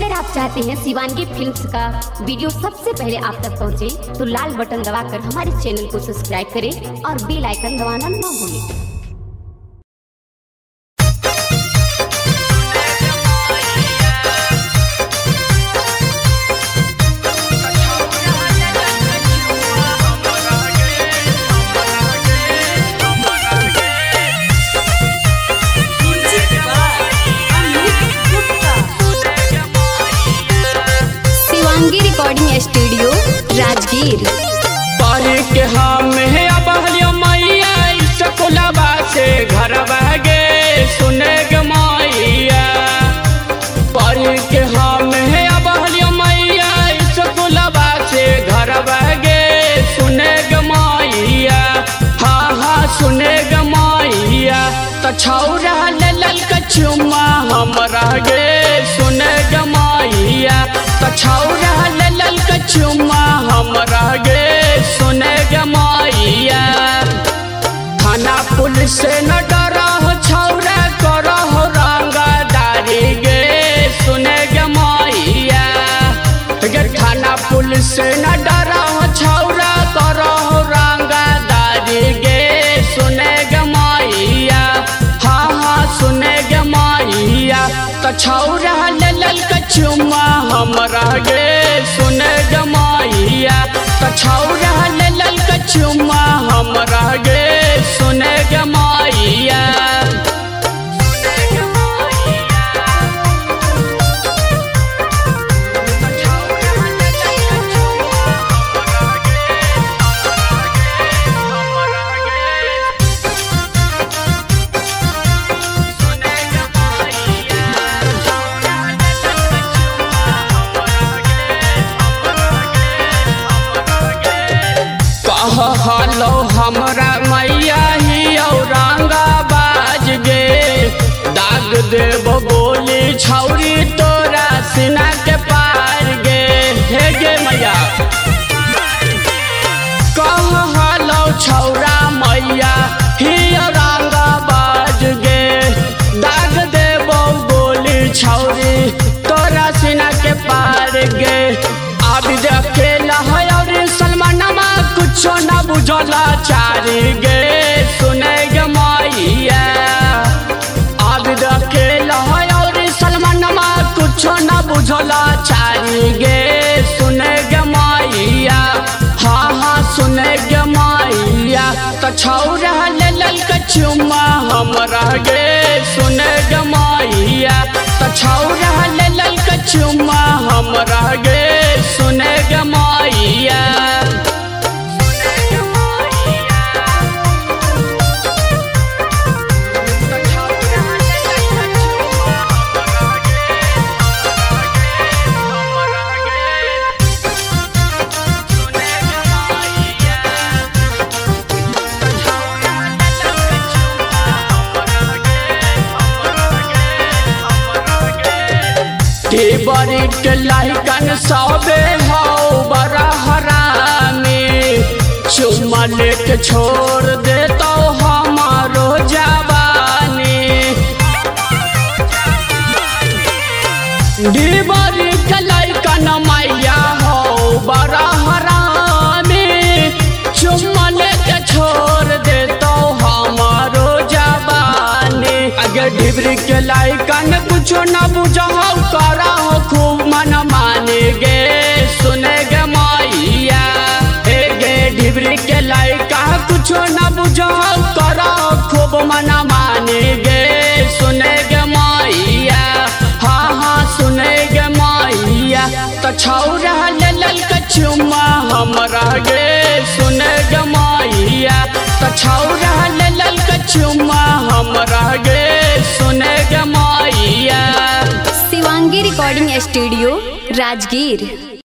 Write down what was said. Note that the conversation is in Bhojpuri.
अगर आप चाहते हैं शिवांगी फिल्म्स का वीडियो सबसे पहले आप तक पहुंचे, तो लाल बटन दबाकर हमारे चैनल को सब्सक्राइब करें और बेल आइकन दबाना ना भूलें। Shivangi recording studio Rajgir. पढ़ के हम अब मैया स्कूलवा से घर बगे सुने ग मैया। पढ़ के हम अब मैया स्कूलवा से घर बगे सुने ग मैया। हाँ हाँ सुने ग मैया। तो छौरा लल का चुम्मा हमरा गे सुने ग मैया। तो छौरा लल का चुम्मा हमरा गे सुने ग मैया। थाना पुलिस से न डरा हो छौरा करो हो रंगदारी गे सुने ग मैया। थाना पुलिस से न डरा हो छौरा करो हो रंगदारी गे सुने ग मैया। हाँ हाँ सुने ग मैया। तो छौरा लल का चुम्मा हमरा गे सुने ग मैया। तो छौरा लल का चुम्मा हमरा गे सुने ग मैया। हलो हमरा मैया ही औरंगाबाद गे। दाग देव बोली छौरी तोरा सीना के पार गे। हे गे मैया हलो छौरा मैया ही औरंगाबाद गे। दाग देव बोली छौरी तोरा सीना के पार गे। आबिद अकेला है और सलमानमा कुछो न बुझला चारी गे सुने ग मैया। आबिद अकेला है और सलमानमा कुछो न बुझला चारी गे सुने ग मैया। हाँ हाँ सुने ग मैया। तो छौरा लल का चुम्मा हमरा गे सुने ग मैया। तो छौरा लल का चुम्मा हमरा गे सुने ग मैया। बड़ी के लाइकन सबे हो बड़ा हरामी। चुम्मा लेके छोड़ देता हमारो जवानी। बड़ी के लाइकन मैया हो बड़ा हरामी। चुम्मा लेके छोड़ देता हमारो जवानी। अगर डिबरी के लाइकन कुछो न बुझा करा हो खूब मन माने गे सुने ग मैया। हे गे ढिबरी के लाइका कुछो न बुझो करा खूब मन माने गे सुने ग मैया। हाँ हाँ सुने ग मैया। तो छौरा लल का चुम्मा हमरा गे सुने ग मैया। तो छौरा लल का चुम्मा हमरा गे सुने ग मैया। Shivangi recording studio Rajgir.